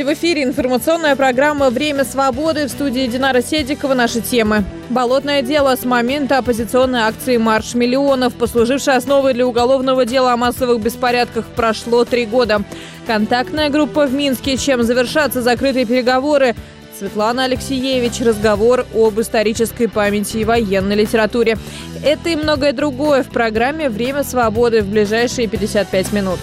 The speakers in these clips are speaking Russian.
Здравствуйте! В эфире информационная программа «Время свободы». В студии Динара Седикова. Наши темы. Болотное дело с момента оппозиционной акции «Марш миллионов», послужившей основой для уголовного дела о массовых беспорядках, прошло 3 года. Контактная группа в Минске. Чем завершатся закрытые переговоры? Светлана Алексеевич. Разговор об исторической памяти и военной литературе. Это и многое другое в программе «Время свободы» в ближайшие 55 минут.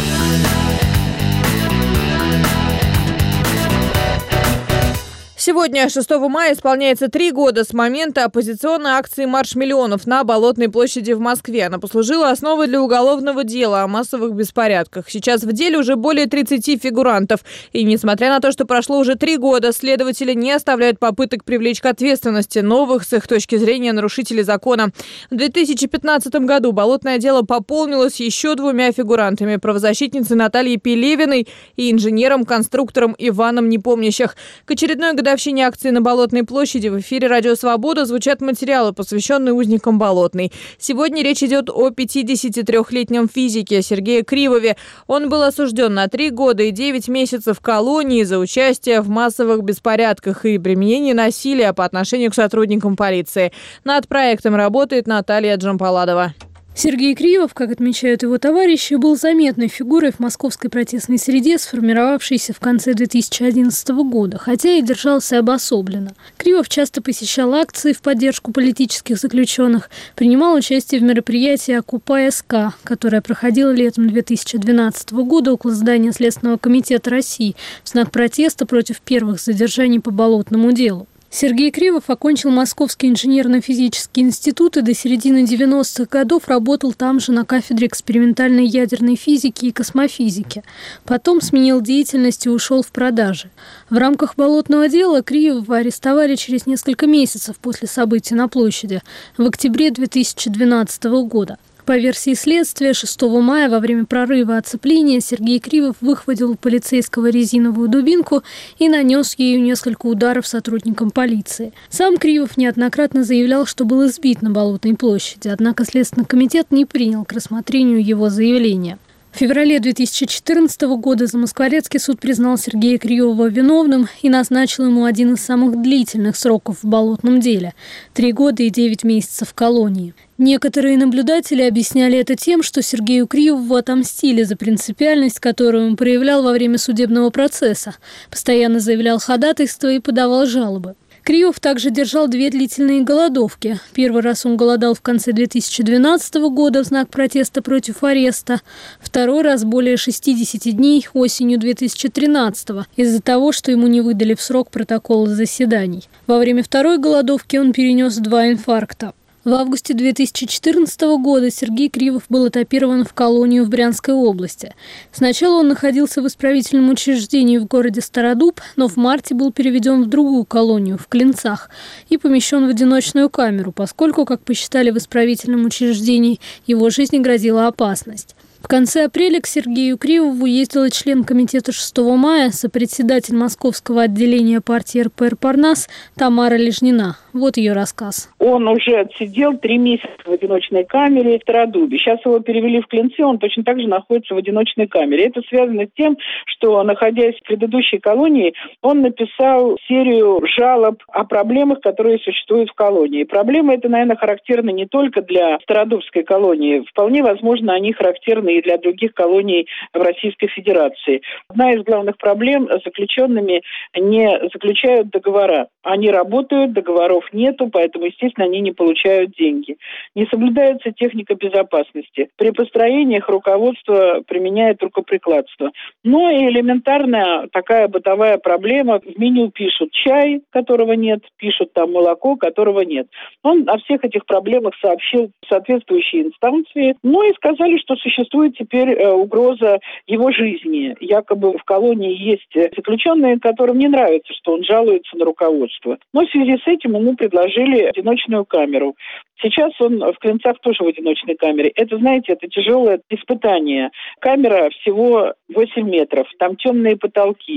Сегодня, 6 мая, исполняется 3 года с момента оппозиционной акции «Марш миллионов» на Болотной площади в Москве. Она послужила основой для уголовного дела о массовых беспорядках. Сейчас в деле уже более 30 фигурантов. И несмотря на то, что прошло уже 3 года, следователи не оставляют попыток привлечь к ответственности новых, с их точки зрения, нарушителей закона. В 2015 году болотное дело пополнилось еще 2 фигурантами – правозащитницей Натальей Пелевиной и инженером-конструктором Иваном Непомнящих. К очередной годовщине акции на Болотной площади в эфире «Радио Свобода» звучат материалы, посвященные узникам Болотной. Сегодня речь идет о 53-летнем физике Сергее Кривове. Он был осужден на 3 года и 9 месяцев в колонии за участие в массовых беспорядках и применении насилия по отношению к сотрудникам полиции. Над проектом работает Наталья Джампаладова. Сергей Кривов, как отмечают его товарищи, был заметной фигурой в московской протестной среде, сформировавшейся в конце 2011 года, хотя и держался обособленно. Кривов часто посещал акции в поддержку политических заключенных, принимал участие в мероприятии «Окупай СК», которое проходило летом 2012 года около здания Следственного комитета России в знак протеста против первых задержаний по болотному делу. Сергей Кривов окончил Московский инженерно-физический институт и до середины 90-х годов работал там же на кафедре экспериментальной ядерной физики и космофизики. Потом сменил деятельность и ушел в продажи. В рамках болотного дела Кривова арестовали через несколько месяцев после событий на площади, в октябре 2012 года. По версии следствия, 6 мая во время прорыва оцепления Сергей Кривов выхватил у полицейского резиновую дубинку и нанес ею несколько ударов сотрудникам полиции. Сам Кривов неоднократно заявлял, что был избит на Болотной площади, однако Следственный комитет не принял к рассмотрению его заявления. В феврале 2014 года Замоскворецкий суд признал Сергея Кривова виновным и назначил ему один из самых длительных сроков в болотном деле – 3 года и 9 месяцев в колонии. Некоторые наблюдатели объясняли это тем, что Сергею Кривову отомстили за принципиальность, которую он проявлял во время судебного процесса, постоянно заявлял ходатайство и подавал жалобы. Кривов также держал 2 длительные голодовки. Первый раз он голодал в конце 2012 года в знак протеста против ареста. Второй раз более 60 дней осенью 2013 из-за того, что ему не выдали в срок протокола заседаний. Во время второй голодовки он перенес 2 инфаркта. В августе 2014 года Сергей Кривов был этапирован в колонию в Брянской области. Сначала он находился в исправительном учреждении в городе Стародуб, но в марте был переведен в другую колонию, в Клинцах, и помещен в одиночную камеру, поскольку, как посчитали в исправительном учреждении, его жизни грозила опасность. В конце апреля к Сергею Кривову ездила член комитета 6 мая, сопредседатель московского отделения партии РПР «Парнас» Тамара Лежнина. Вот ее рассказ. Он уже отсидел 3 месяца в одиночной камере в Стародубе. Сейчас его перевели в Клинцы, он точно так же находится в одиночной камере. Это связано с тем, что, находясь в предыдущей колонии, он написал серию жалоб о проблемах, которые существуют в колонии. Проблемы это, наверное, характерны не только для Стародубской колонии. Вполне возможно, они характерны и для других колоний в Российской Федерации. Одна из главных проблем – заключенными не заключают договора. Они работают, договоров нету, поэтому, естественно, они не получают деньги. Не соблюдается техника безопасности. При построениях руководство применяет рукоприкладство. Но и элементарная такая бытовая проблема. В меню пишут чай, которого нет, пишут там молоко, которого нет. Он о всех этих проблемах сообщил соответствующие инстанции, и сказали, что существует теперь угроза его жизни. Якобы в колонии есть заключенные, которым не нравится, что он жалуется на руководство. Но в связи с этим ему предложили одиночную камеру. Сейчас он в Клинцах тоже в одиночной камере. Это, знаете, это тяжелое испытание. Камера всего 8 метров, там темные потолки.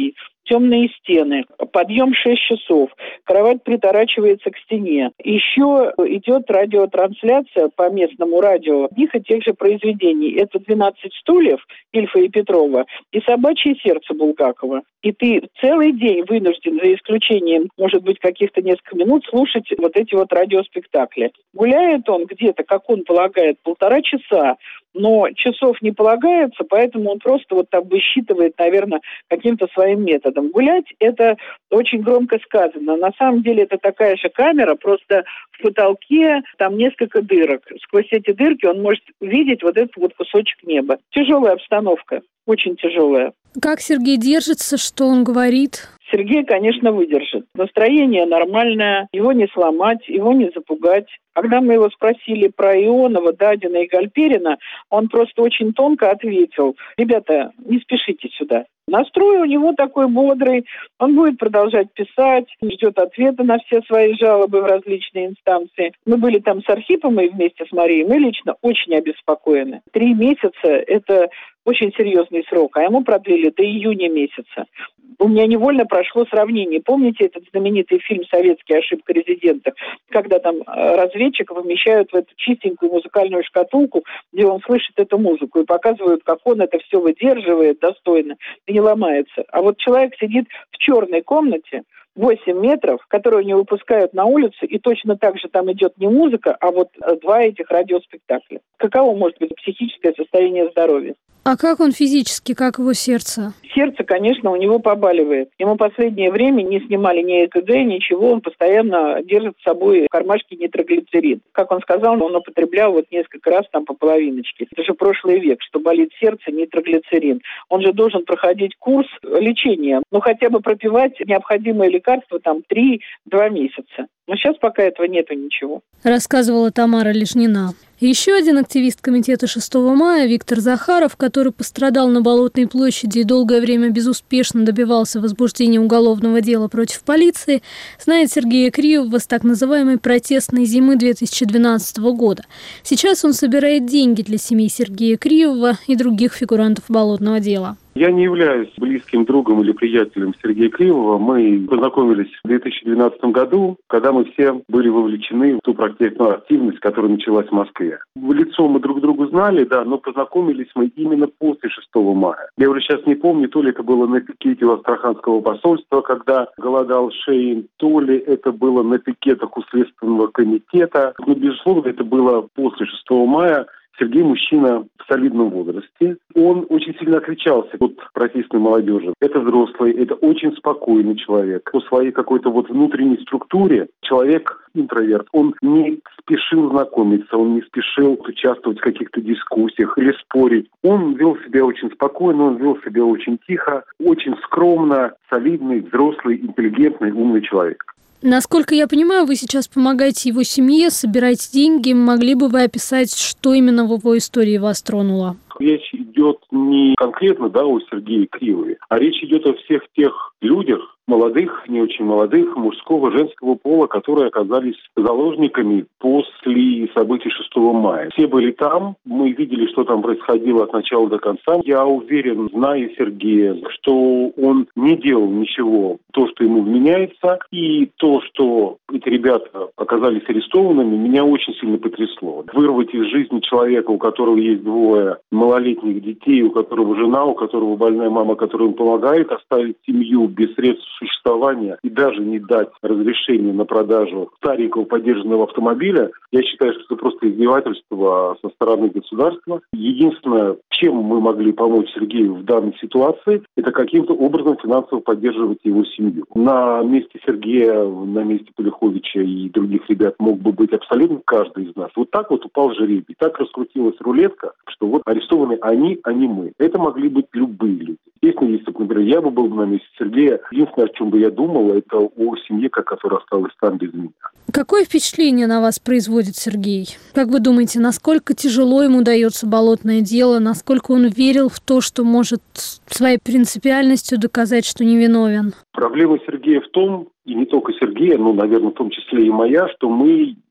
темные стены, подъем 6 часов, кровать приторачивается к стене. Еще идет радиотрансляция по местному радио одних и тех же произведений. Это «12 стульев» Ильфа и Петрова и «Собачье сердце» Булгакова. И ты целый день вынужден, за исключением, может быть, каких-то несколько минут, слушать вот эти вот радиоспектакли. Гуляет он где-то, как он полагает, 1,5 часа, но часов не полагается, поэтому он просто вот так высчитывает, наверное, каким-то своим методом. Гулять – это очень громко сказано. На самом деле это такая же камера, просто в потолке там несколько дырок. Сквозь эти дырки он может видеть вот этот вот кусочек неба. Тяжелая обстановка, очень тяжелая. Как Сергей держится, что он говорит? Сергей, конечно, выдержит. Настроение нормальное, его не сломать, его не запугать. Когда мы его спросили про Ионова, Дадина и Гальперина, он просто очень тонко ответил: ребята, не спешите сюда. Настрой у него такой бодрый, он будет продолжать писать, ждет ответа на все свои жалобы в различные инстанции. Мы были там с Архипом и вместе с Марией, мы лично очень обеспокоены. 3 месяца – это очень серьезный срок, а ему продлили до июня месяца. У меня невольно прошло сравнение. Помните этот знаменитый фильм «Советский. Ошибка резидента», когда там разведчика помещают в эту чистенькую музыкальную шкатулку, где он слышит эту музыку, и показывают, как он это все выдерживает достойно и не ломается. А вот человек сидит в черной комнате, 8 метров, которую не выпускают на улицу, и точно так же там идет не музыка, а вот 2 этих радиоспектакля. Каково может быть психическое состояние здоровья? А как он физически, как его сердце? Сердце, конечно, у него побаливает. Ему последнее время не снимали ни ЭКГ, ничего, он постоянно держит с собой в кармашке нитроглицерин. Как он сказал, он употреблял вот несколько раз там по половиночке. Это же прошлый век, что болит сердце, нитроглицерин. Он же должен проходить курс лечения, хотя бы пропивать необходимые лекарства там 3-2 месяца. Но сейчас пока этого нету ничего. Рассказывала Тамара Лежнина. Еще один активист комитета 6 мая Виктор Захаров, который пострадал на Болотной площади и долгое время безуспешно добивался возбуждения уголовного дела против полиции, знает Сергея Криевого с так называемой протестной зимы 2012 года. Сейчас он собирает деньги для семей Сергея Криевого и других фигурантов болотного дела. Я не являюсь близким другом или приятелем Сергея Криевого. Мы познакомились в 2012 году, когда мы все были вовлечены в ту протестную активность, которая началась в Москве. В лицо мы друг другу знали, да, но познакомились мы именно после 6 мая. Я уже сейчас не помню, то ли это было на пикете у Астраханского посольства, когда голодал Шейн, то ли это было на пикетах у Следственного комитета. Но, безусловно, это было после 6 мая. Сергей мужчина в солидном возрасте. Он очень сильно отличался от протестной молодежи. Это взрослый, это очень спокойный человек. По своей какой-то вот внутренней структуре человек интроверт. Он не спешил знакомиться, он не спешил участвовать в каких-то дискуссиях или спорить. Он вел себя очень спокойно, он вел себя очень тихо, очень скромно, солидный, взрослый, интеллигентный, умный человек. Насколько я понимаю, вы сейчас помогаете его семье, собираете деньги. Могли бы вы описать, что именно в его истории вас тронуло? Речь идет не конкретно, о Сергее Криевове, а речь идет о всех тех людях, молодых, не очень молодых, мужского, женского пола, которые оказались заложниками после событий 6 мая. Все были там, мы видели, что там происходило от начала до конца. Я уверен, зная Сергея, что он не делал ничего, то, что ему вменяется, и то, что эти ребята оказались арестованными, меня очень сильно потрясло. Вырвать из жизни человека, у которого есть 2 малолетних детей, у которого жена, у которого больная мама, которой он помогает, оставить семью без средств существования и даже не дать разрешение на продажу старенького подержанного автомобиля, я считаю, что это просто издевательство со стороны государства. Единственное, чем мы могли помочь Сергею в данной ситуации, это каким-то образом финансово поддерживать его семью. На месте Сергея, на месте Полиховича и других ребят мог бы быть абсолютно каждый из нас. Вот так вот упал жребий, так раскрутилась рулетка, что вот арестованы они, а не мы. Это могли быть любые люди. Если, например, я бы был на месте Сергея, единственное, о чем бы я думал, это о семье, которая осталась там без меня. Какое впечатление на вас производит Сергей? Как вы думаете, насколько тяжело ему дается болотное дело, насколько он верил в то, что может своей принципиальностью доказать, что невиновен? Проблема Сергея в том, и не только Сергея, но, наверное, в том числе и моя, что мы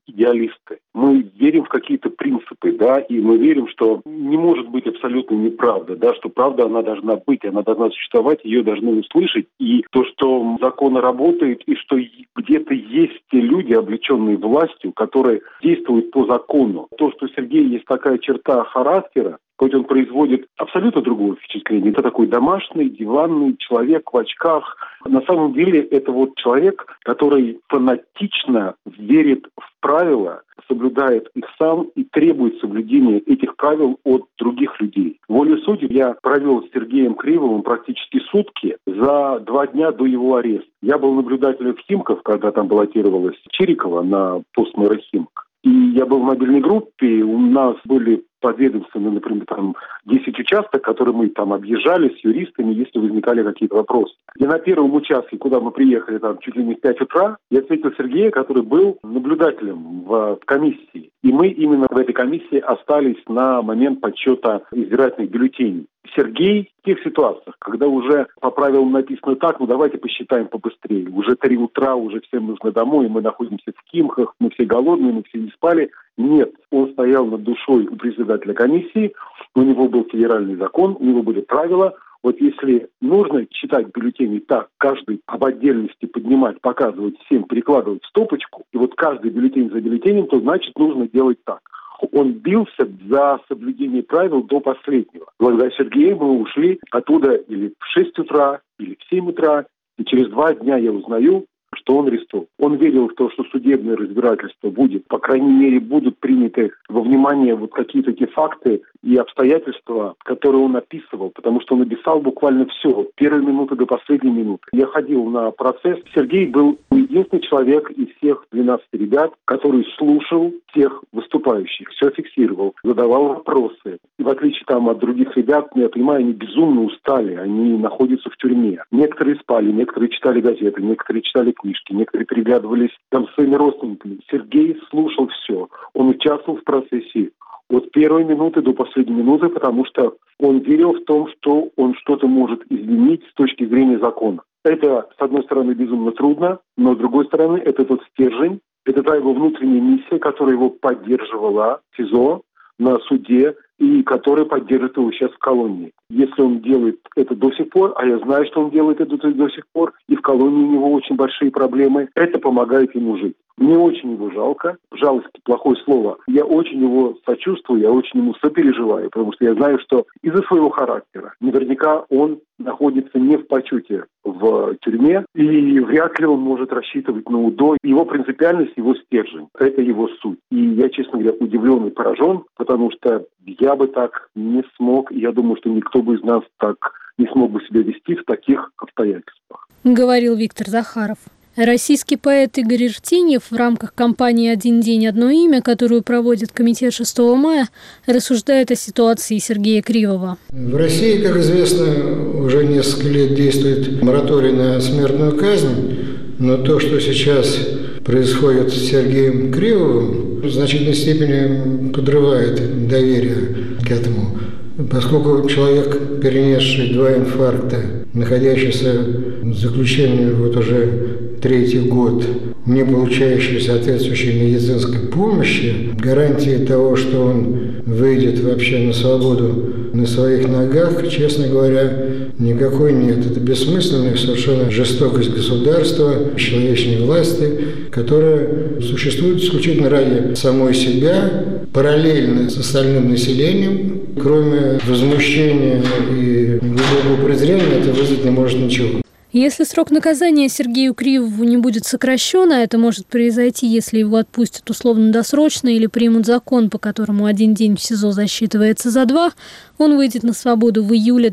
идеалисты. Мы верим в какие-то принципы, да, и мы верим, что не может быть абсолютно неправда, да, что правда, она должна быть, она должна существовать, ее должны услышать, и то, что закон работает, и что где-то есть те люди, облеченные властью, которые действуют по закону. То, что у Сергея есть такая черта характера, хоть он производит абсолютно другое впечатление. Это такой домашний, диванный человек в очках. На самом деле это вот человек, который фанатично верит в правила, соблюдает их сам и требует соблюдения этих правил от других людей. Волю судеб я провел с Сергеем Кривовым практически сутки за 2 дня до его ареста. Я был наблюдателем в Химках, когда там баллотировалась Чирикова на пост мэра Химок. И я был в мобильной группе, у нас были подведомственны, например, там 10 участков, которые мы там объезжали с юристами, если возникали какие-то вопросы. И на первом участке, куда мы приехали там чуть ли не в 5 утра, я встретил Сергея, который был наблюдателем в комиссии. И мы именно в этой комиссии остались на момент подсчета избирательных бюллетеней. Сергей в тех ситуациях, когда уже по правилам написано так, давайте посчитаем побыстрее. Уже 3 утра, уже всем нужно домой, мы находимся в Химках, мы все голодные, мы все не спали. Нет, он стоял над душой у председателя комиссии, у него был федеральный закон, у него были правила. Вот если нужно читать бюллетени так, каждый об отдельности поднимать, показывать всем, перекладывать в стопочку, и вот каждый бюллетень за бюллетенем, то значит нужно делать так. Он бился за соблюдение правил до последнего. Благодаря Сергею мы ушли оттуда или в 6 утра, или в 7 утра, и через 2 дня я узнаю, что он арестован. Он верил в то, что судебное разбирательство будет, по крайней мере, будут приняты во внимание вот какие-то те факты и обстоятельства, которые он описывал, потому что он написал буквально все, от первой минуты до последней минуты. Я ходил на процесс. Сергей был единственный человек из всех 12 ребят, который слушал всех выступающих, все фиксировал, задавал вопросы. И в отличие там от других ребят, я понимаю, они безумно устали, они находятся в тюрьме. Некоторые спали, некоторые читали газеты, некоторые читали книжки, некоторые переглядывались там с своими родственниками. Сергей слушал все. Он участвовал в процессе от первой минуты до последней минуты, потому что он верил в том, что он что-то может изменить с точки зрения закона. Это, с одной стороны, безумно трудно, но с другой стороны, это тот стержень, это та его внутренняя миссия, которая его поддерживала в СИЗО, на суде, и которая поддерживает его сейчас в колонии. Если он делает это до сих пор, а я знаю, что он делает это до сих пор, и в колонии у него очень большие проблемы, это помогает ему жить. Мне очень его жалко. Жалость – плохое слово. Я очень его сочувствую, я очень ему сопереживаю, потому что я знаю, что из-за своего характера наверняка он находится не в почете в тюрьме, и вряд ли он может рассчитывать на УДО. Его принципиальность, его стержень – это его суть. И я, честно говоря, удивлен и поражен, потому что я бы так не смог, и я думаю, что никто бы из нас так не смог бы себя вести в таких обстоятельствах. Говорил Виктор Захаров. Российский поэт Игорь Иртеньев в рамках кампании «Один день, одно имя», которую проводит комитет 6 мая, рассуждает о ситуации Сергея Кривова. В России, как известно, уже несколько лет действует мораторий на смертную казнь, но то, что сейчас происходит с Сергеем Кривовым, в значительной степени подрывает доверие к этому. Поскольку человек, перенесший 2 инфаркта, находящийся в заключении вот уже 3-й год, не получающий соответствующей медицинской помощи, гарантии того, что он выйдет вообще на свободу на своих ногах, честно говоря, никакой нет. Это бессмысленная совершенно жестокость государства, человечной власти, которая существует исключительно ради самой себя, параллельно с остальным населением. Кроме возмущения и глубокого презрения, это вызвать не может ничего. Если срок наказания Сергею Кривову не будет сокращен, а это может произойти, если его отпустят условно-досрочно или примут закон, по которому 1 день в СИЗО засчитывается за 2, он выйдет на свободу в июле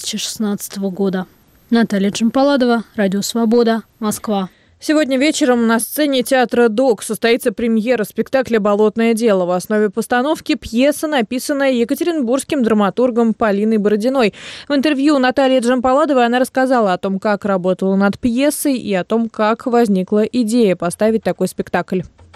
2016 года. Наталья Джампаладова, Радио Свобода, Москва. Сегодня вечером на сцене театра ДОК состоится премьера спектакля «Болотное дело». В основе постановки пьеса, написанная екатеринбургским драматургом Полиной Бородиной. В интервью Натальи Джампаладовой она рассказала о том, как работала над пьесой и о том, как возникла идея поставить такой спектакль.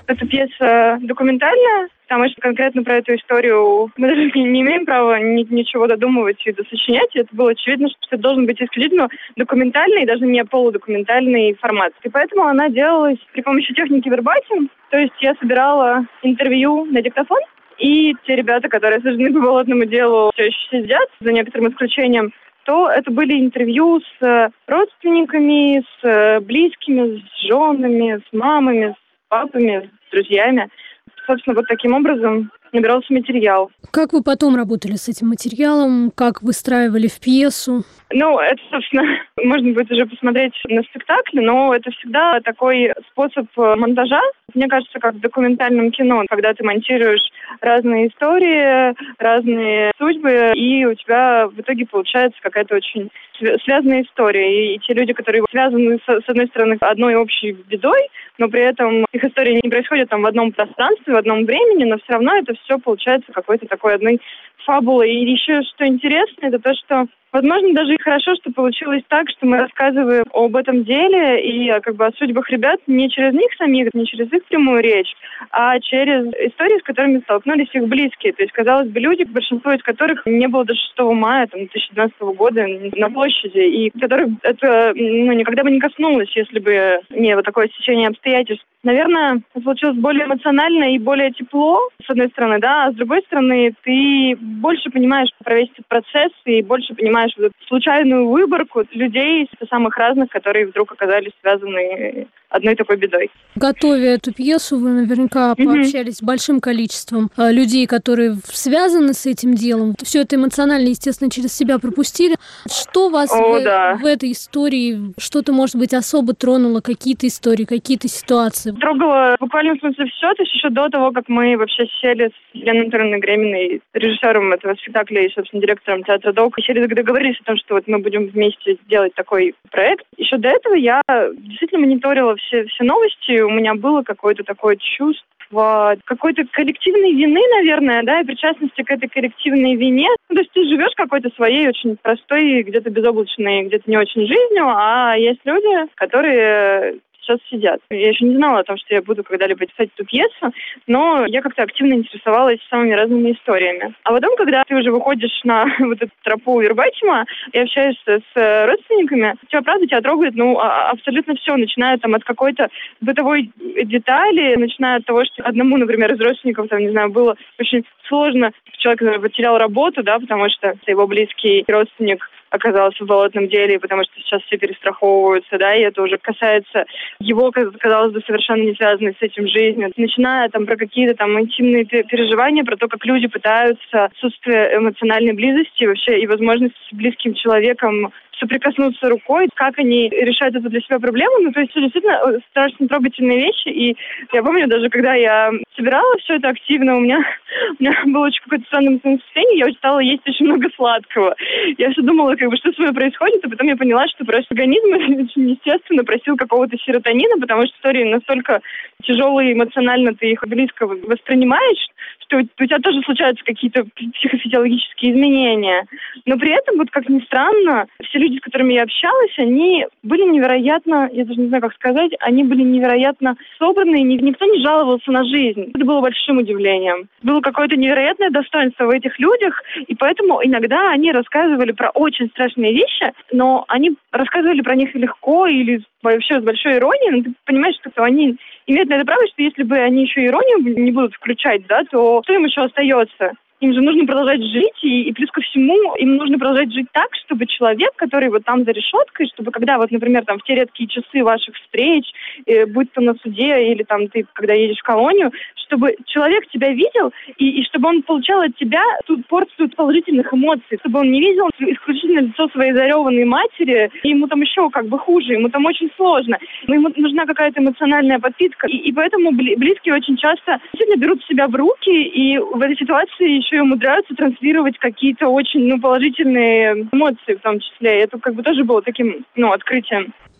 Эта пьеса документальная, потому что конкретно про эту историю мы даже не имеем права ничего додумывать и досочинять. Это было очевидно, что это должен быть исключительно документальный, даже не полудокументальный формат. И поэтому она делалась при помощи техники вербатим. То есть я собирала интервью на диктофон, и те ребята, которые осуждены по болотному делу, все еще сидят, за некоторым исключением, то это были интервью с родственниками, с близкими, с женами, с мамами, с папами, с друзьями. Собственно, вот таким образом набирался материал. Как вы потом работали с этим материалом? Как выстраивали в пьесу? Это, собственно, можно будет уже посмотреть на спектакле, но это всегда такой способ монтажа. Мне кажется, как в документальном кино, когда ты монтируешь разные истории, разные судьбы, и у тебя в итоге получается какая-то очень связанная история. И те люди, которые связаны, с одной стороны, одной общей бедой, но при этом их истории не происходят там в одном пространстве, в одном времени, но все равно это все получается какой-то такой одной фабулой. И еще что интересно, это то, что возможно, даже и хорошо, что получилось так, что мы рассказываем об этом деле и о судьбах ребят не через них самих, не через их прямую речь, а через истории, с которыми столкнулись их близкие. То есть, казалось бы, люди, большинство из которых не было до 6 мая 2012 года на площади, и которых это никогда бы не коснулось, если бы не вот такое стечение обстоятельств. Наверное, получилось более эмоционально и более тепло, с одной стороны, да, а с другой стороны, ты больше понимаешь про весь этот процесс и больше понимаешь вот эту случайную выборку людей самых разных, которые вдруг оказались связаны одной такой бедой. Готовя эту пьесу, вы наверняка пообщались с большим количеством людей, которые связаны с этим делом. Все это эмоционально, естественно, через себя пропустили. Что вас в этой истории, что-то, может быть, особо тронуло, какие-то истории, какие-то ситуации? Трогало буквально в смысле все, то есть еще до того, как мы вообще сели с Еленой Анатольевной Греминой, режиссером этого спектакля и, собственно, директором театра «Долг», договорились о том, что мы будем вместе делать такой проект. Еще до этого я действительно мониторила все новости, у меня было какое-то такое чувство какой-то коллективной вины, наверное, да, и причастности к этой коллективной вине. То есть ты живешь какой-то своей очень простой, где-то безоблачной, где-то не очень жизнью, а есть люди, которые сейчас сидят. Я еще не знала о том, что я буду когда-либо писать эту пьесу, но я как-то активно интересовалась самыми разными историями. А потом, когда ты уже выходишь на вот эту тропу вербатима и общаешься с родственниками, тебя трогает, абсолютно все, начиная от какой-то бытовой детали, начиная от того, что одному, например, из родственников, было очень сложно, человек, например, потерял работу, да, потому что его близкий родственник оказался в болотном деле, потому что сейчас все перестраховываются, да, и это уже касается его, казалось бы, совершенно не связанной с этим жизнью. Начиная про какие-то интимные переживания, про то, как люди пытаются отсутствие эмоциональной близости вообще и возможность с близким человеком соприкоснуться рукой, как они решают эту для себя проблему. То есть действительно страшно трогательные вещи. И я помню, даже когда я собирала все это активно, у меня было очень какое-то странное состояние, я стала есть очень много сладкого. Я все думала, что с мной происходит, а потом я поняла, что просто организм очень естественно просил какого-то серотонина, потому что истории настолько тяжелые эмоционально, ты их близко воспринимаешь, что у тебя тоже случаются какие-то психофизиологические изменения. Но при этом, как ни странно, все люди, с которыми я общалась, они были невероятно, я даже не знаю, как сказать, они были невероятно собранные, никто не жаловался на жизнь. Это было большим удивлением. Было какое-то невероятное достоинство в этих людях, и поэтому иногда они рассказывали про очень страшные вещи, но они рассказывали про них легко или вообще с большой иронией, но ты понимаешь, что они имеют на это право, что если бы они еще иронию не будут включать, да, то что им еще остается? Им же нужно продолжать жить, и плюс ко всему им нужно продолжать жить так, чтобы человек, который там за решеткой, чтобы когда например, в те редкие часы ваших встреч, будь то на суде или ты, когда едешь в колонию, чтобы человек тебя видел, и чтобы он получал от тебя ту порцию положительных эмоций, чтобы он не видел исключительно лицо своей зареванной матери, и ему еще хуже, ему очень сложно. Но ему нужна какая-то эмоциональная подпитка, и поэтому близкие очень часто действительно берут себя в руки, и в этой ситуации еще и умудряются транслировать какие-то очень положительные эмоции в том числе. Это тоже было таким открытием.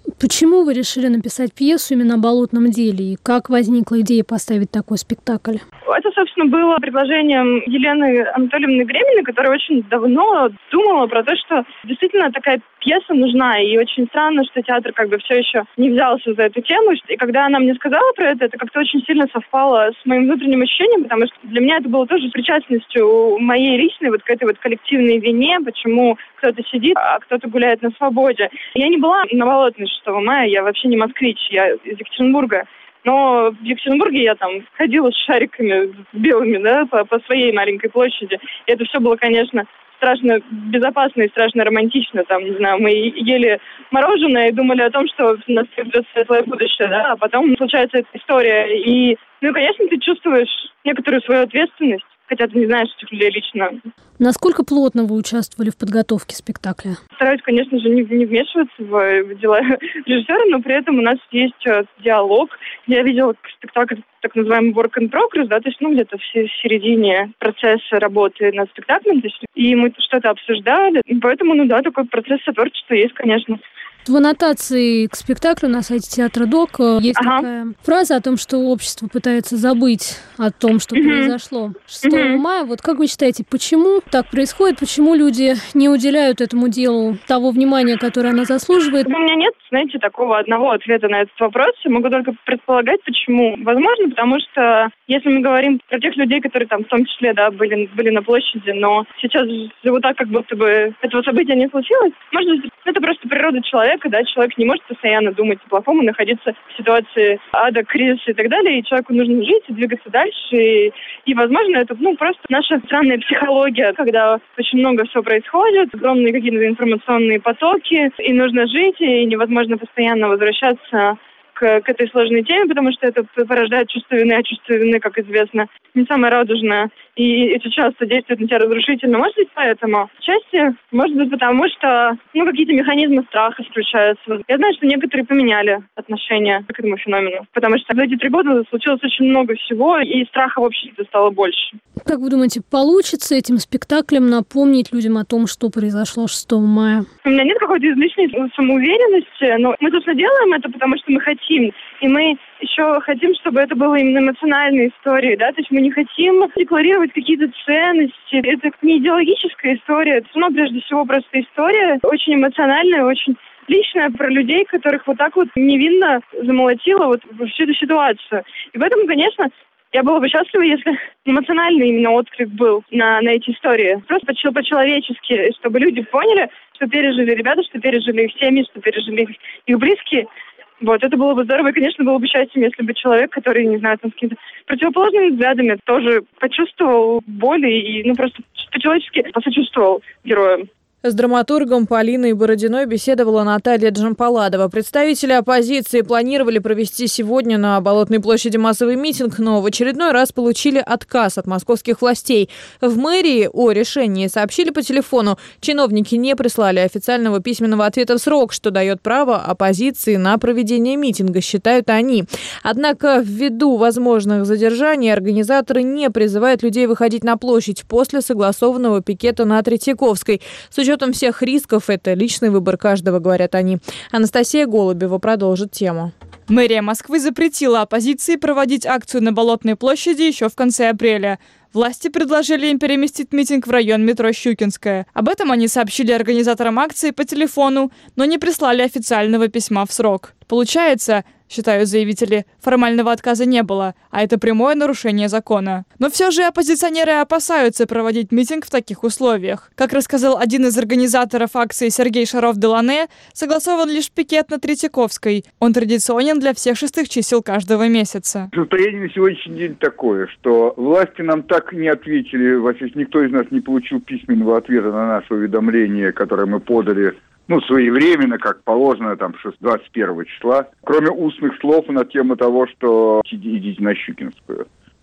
Почему вы решили написать пьесу именно о болотном деле? И как возникла идея поставить такой спектакль? Это, собственно, было предложением Елены Анатольевны Греминой, которая очень давно думала про то, что действительно такая пьеса нужна. И очень странно, что театр все еще не взялся за эту тему. И когда она мне сказала про это как-то очень сильно совпало с моим внутренним ощущением, потому что для меня это было тоже причастностью моей личной к этой коллективной вине, почему кто-то сидит, а кто-то гуляет на свободе. Я не была на Болотной 6 мая, я вообще не москвич, я из Екатеринбурга. Но в Екатеринбурге я ходила с шариками белыми, по своей маленькой площади. И это все было, конечно, страшно безопасно и страшно романтично. Мы ели мороженое и думали о том, что у нас ждет светлое будущее, а потом случается эта история. И, конечно, ты чувствуешь некоторую свою ответственность, хотя ты не знаешь этих людей лично. Насколько плотно вы участвовали в подготовке спектакля? Стараюсь, конечно же, не вмешиваться в дела режиссера, но при этом у нас есть диалог. Я видела спектакль, так называемый work in progress, то есть, где-то в середине процесса работы над спектаклем, и мы что-то обсуждали, и поэтому, такой процесс сотворчества есть, конечно. В аннотации к спектаклю на сайте Театра ДОК есть такая фраза о том, что общество пытается забыть о том, что произошло 6 мая. Как вы считаете, почему так происходит? Почему люди не уделяют этому делу того внимания, которое оно заслуживает? У меня нет, такого одного ответа на этот вопрос. Я могу только предполагать, почему. Возможно, потому что если мы говорим про тех людей, которые в том числе, были на площади, но сейчас живут так, как будто бы этого события не случилось, может быть, это просто природа человека. Человек не может постоянно думать о плохом и находиться в ситуации ада, кризиса и так далее, и человеку нужно жить и двигаться дальше, и возможно, это просто наша странная психология, когда очень много всего происходит, огромные какие-то информационные потоки, и нужно жить, и невозможно постоянно возвращаться к этой сложной теме, потому что это порождает чувство вины, а чувство вины, как известно, не самое радужное, и это часто действует на тебя разрушительно. Может быть, поэтому. Отчасти, может быть, потому что какие-то механизмы страха включаются. Я знаю, что некоторые поменяли отношение к этому феномену, потому что за эти 3 года случилось очень много всего, и страха в обществе стало больше. Как вы думаете, получится этим спектаклем напомнить людям о том, что произошло 6 мая? У меня нет какой-то излишней самоуверенности, но мы, собственно, делаем это, потому что мы хотим. И мы еще хотим, чтобы это было именно эмоциональной историей, то есть мы не хотим декларировать какие-то ценности. Это не идеологическая история, это прежде всего просто история, очень эмоциональная, очень личная, про людей, которых так невинно замолотило всю эту ситуацию. И поэтому, конечно, я была бы счастлива, если эмоциональный именно отклик был на эти истории. Просто по-человечески, чтобы люди поняли, что пережили ребята, что пережили их семьи, что пережили их близкие. Это было бы здорово, и, конечно, было бы счастьем, если бы человек, который, не знаю, с какими-то противоположными взглядами, тоже почувствовал боль и просто по-человечески посочувствовал героям. С драматургом Полиной Бородиной беседовала Наталья Джампаладова. Представители оппозиции планировали провести сегодня на Болотной площади массовый митинг, но в очередной раз получили отказ от московских властей. В мэрии о решении сообщили по телефону. Чиновники не прислали официального письменного ответа в срок, что дает право оппозиции на проведение митинга, считают они. Однако ввиду возможных задержаний организаторы не призывают людей выходить на площадь после согласованного пикета на Третьяковской. С учетом всех рисков, это личный выбор каждого, говорят они. Анастасия Голубева продолжит тему. Мэрия Москвы запретила оппозиции проводить акцию на Болотной площади еще в конце апреля. Власти предложили им переместить митинг в район метро Щукинская. Об этом они сообщили организаторам акции по телефону, но не прислали официального письма в срок. Получается, считают заявители, формального отказа не было, а это прямое нарушение закона. Но все же оппозиционеры опасаются проводить митинг в таких условиях. Как рассказал один из организаторов акции Сергей Шаров-Делане, согласован лишь пикет на Третьяковской. Он традиционен для всех 6 чисел каждого месяца. Состояние на сегодняшний день такое, что власти нам так не ответили, вообще никто из нас не получил письменного ответа на наше уведомление, которое мы подали своевременно, как положено, 21 числа, кроме устных слов на тему того, что идите на Щукинскую.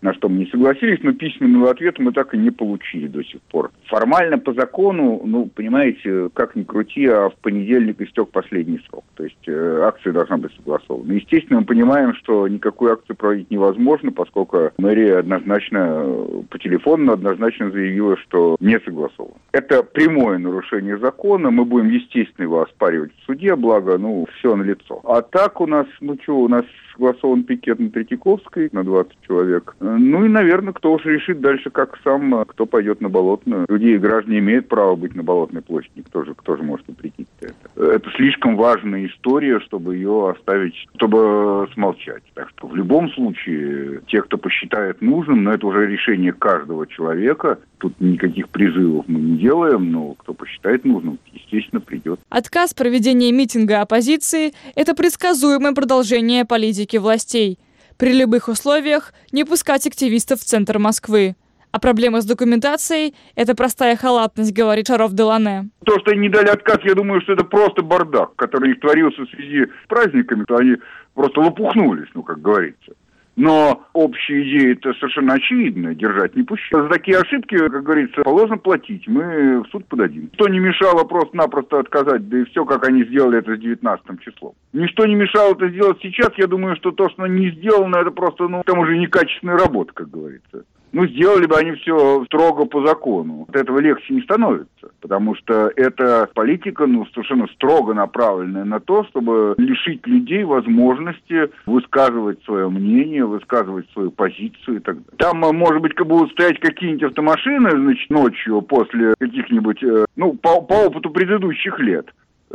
на что мы не согласились, но письменного ответа мы так и не получили до сих пор. Формально по закону, понимаете, как ни крути, а в понедельник истек последний срок. То есть акция должна быть согласована. Естественно, мы понимаем, что никакую акцию проводить невозможно, поскольку мэрия однозначно по телефону однозначно заявила, что не согласовано. Это прямое нарушение закона. Мы будем, естественно, его оспаривать в суде, благо, все налицо. А так у нас, у нас согласован пикет на Третьяковской на 20 человек. И, наверное, кто уж решит дальше, как сам, кто пойдет на Болотную. Люди и граждане имеют право быть на Болотной площади. Кто же может запретить это? Это слишком важная история, чтобы ее оставить, чтобы смолчать. Так что в любом случае, те, кто посчитает нужным, но это уже решение каждого человека. Тут никаких призывов мы не делаем, но кто посчитает нужным, естественно, придет. Отказ проведения митинга оппозиции – это предсказуемое продолжение политики властей. При любых условиях не пускать активистов в центр Москвы. А проблема с документацией – это простая халатность, говорит Шаров Делане. То, что они не дали отказ, я думаю, что это просто бардак, который творился в связи с праздниками, то они просто лопухнулись, как говорится. Но общая идея-то совершенно очевидная, держать не пущать. За такие ошибки, как говорится, положено платить, мы в суд подадим. Что не мешало просто-напросто отказать, да и все, как они сделали это с 19 числом. Ничто не мешало это сделать сейчас, я думаю, что то, что не сделано, это просто, там уже некачественная работа, как говорится. Сделали бы они все строго по закону. От этого легче не становится, потому что эта политика, совершенно строго направленная на то, чтобы лишить людей возможности высказывать свое мнение, высказывать свою позицию и так далее. Там, может быть, будут стоять какие-нибудь автомашины, ночью после каких-нибудь, по опыту предыдущих лет.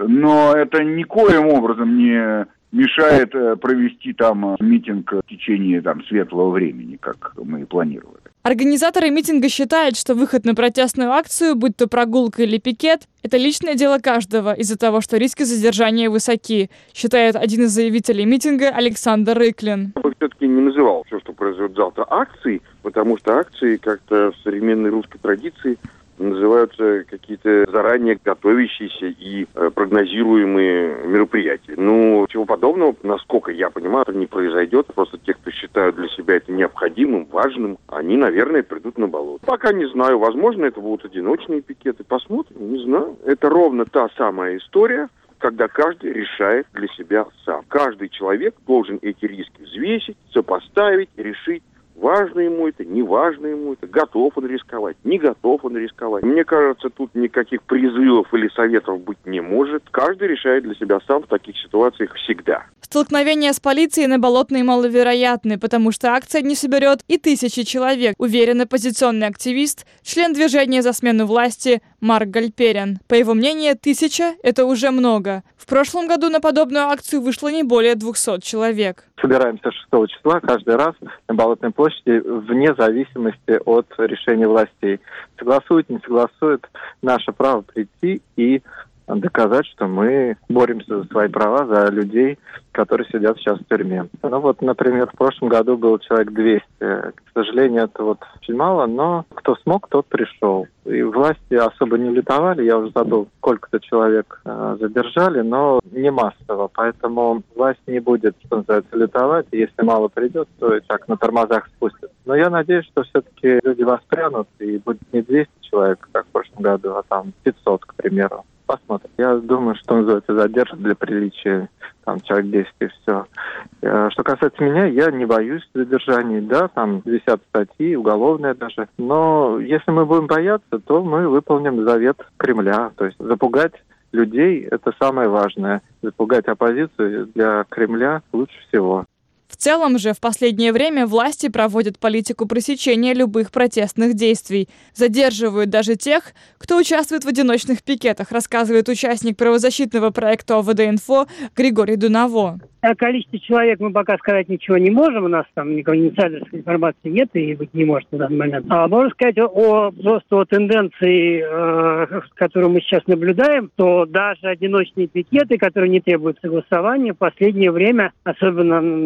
Но это никоим образом не мешает провести там митинг в течение светлого времени, как мы и планировали. Организаторы митинга считают, что выход на протестную акцию, будь то прогулка или пикет, это личное дело каждого из-за того, что риски задержания высоки, считает один из заявителей митинга Александр Рыклин. Я бы все-таки не называл все, что произойдет завтра, акцией, потому что акции как-то в современной русской традиции называются какие-то заранее готовящиеся и прогнозируемые мероприятия. Чего подобного, насколько я понимаю, это не произойдет. Просто те, кто считают для себя это необходимым, важным, они, наверное, придут на болото. Пока не знаю. Возможно, это будут одиночные пикеты. Посмотрим, не знаю. Это ровно та самая история, когда каждый решает для себя сам. Каждый человек должен эти риски взвесить, сопоставить, решить, важно ему это, не важно ему это, готов он рисковать, не готов он рисковать. Мне кажется, тут никаких призывов или советов быть не может. Каждый решает для себя сам в таких ситуациях всегда. Столкновения с полицией на Болотной маловероятны, потому что акция не соберет и 1000 человек, уверен оппозиционный активист, член движения за смену власти Марк Гальперин. По его мнению, 1000 – это уже много. В прошлом году на подобную акцию вышло не более 200 человек. Собираемся 6 числа каждый раз на Болотной площади вне зависимости от решения властей. Согласуют, не согласуют, наше право прийти и доказать, что мы боремся за свои права, за людей, которые сидят сейчас в тюрьме. Например, в прошлом году было человек 200. К сожалению, это очень мало, но кто смог, тот пришел. И власти особо не лютовали, я уже забыл, сколько-то человек задержали, но не массово, поэтому власть не будет, что называется, лютовать. Если мало придет, то и так на тормозах спустят. Но я надеюсь, что все-таки люди воспрянут, и будет не 200 человек, как в прошлом году, а 500, к примеру. Посмотрим. Я думаю, что называется, задержат для приличия, человек 10 и все. Что касается меня, я не боюсь задержаний, висят статьи, уголовные даже. Но если мы будем бояться, то мы выполним завет Кремля, то есть запугать людей – это самое важное. Запугать оппозицию для Кремля лучше всего. В целом же в последнее время власти проводят политику пресечения любых протестных действий. Задерживают даже тех, кто участвует в одиночных пикетах, рассказывает участник правозащитного проекта ОВД-Инфо Григорий Дунаво. О количестве человек мы пока сказать ничего не можем. У нас там никакой инсайдерской информации нет и быть не может на данный момент. Можно сказать просто о тенденции, которую мы сейчас наблюдаем, то даже одиночные пикеты, которые не требуют согласования, в последнее время, особенно на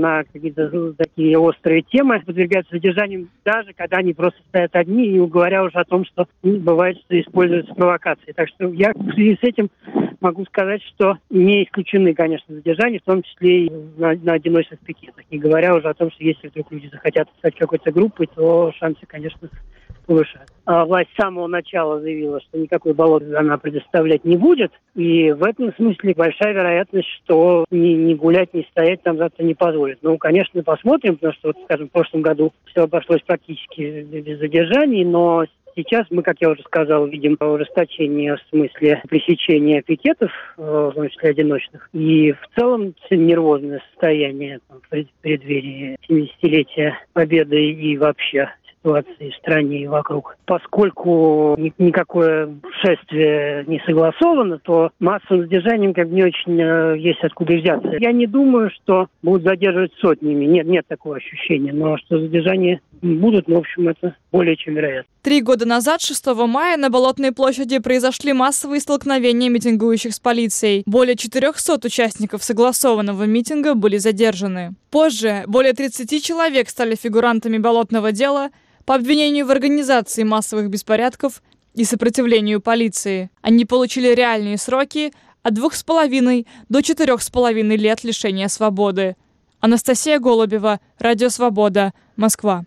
какие-то такие острые темы, подвергаются задержаниям, даже когда они просто стоят одни, не говоря уже о том, что бывает, что используются провокации. Так что я в связи с этим могу сказать, что не исключены, конечно, задержания, в том числе и на одиночных пикетах. Не говоря уже о том, что если вдруг люди захотят стать какой-то группой, то шансы, конечно, повышают. А власть с самого начала заявила, что никакой болота она предоставлять не будет. И в этом смысле большая вероятность, что ни гулять, ни стоять там завтра не позволят. Ну, конечно, посмотрим, потому что, вот, скажем, в прошлом году все обошлось практически без задержаний, но сейчас мы, как я уже сказал, видим ужесточение в смысле пресечения пикетов, в том числе одиночных. И в целом нервозное состояние в преддверии 70-летия Победы и вообще ситуации в стране и вокруг. Поскольку никакое шествие не согласовано, то массовым задержанием как бы не очень есть откуда взяться. Я не думаю, что будут задерживать сотнями. Нет такого ощущения. Но что задержания будут, в общем, это более чем вероятно. 3 года назад, 6 мая, на Болотной площади произошли массовые столкновения митингующих с полицией. Более 400 участников согласованного митинга были задержаны. Позже более 30 человек стали фигурантами болотного дела по обвинению в организации массовых беспорядков и сопротивлению полиции. Они получили реальные сроки от 2,5 до 4,5 лет лишения свободы. Анастасия Голубева, Радио Свобода, Москва.